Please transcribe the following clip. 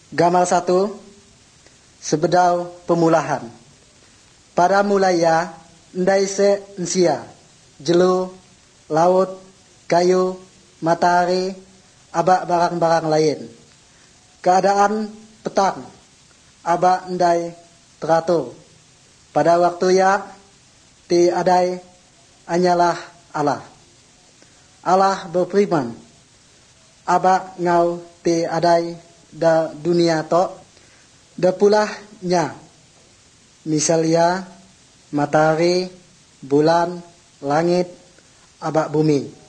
Gambar 1, sebedau pemulahan. Pada mulanya, ndai se nsia, jelu, laut, kayu, matahari, aba barang-barang lain. Keadaan petang, aba ndai teratur. Pada waktunya, ti adai hanyalah Allah. Allah berfirman, aba ngau ti adai da dunia to, da pulahnya, misalnya matahari, bulan, langit, aba bumi.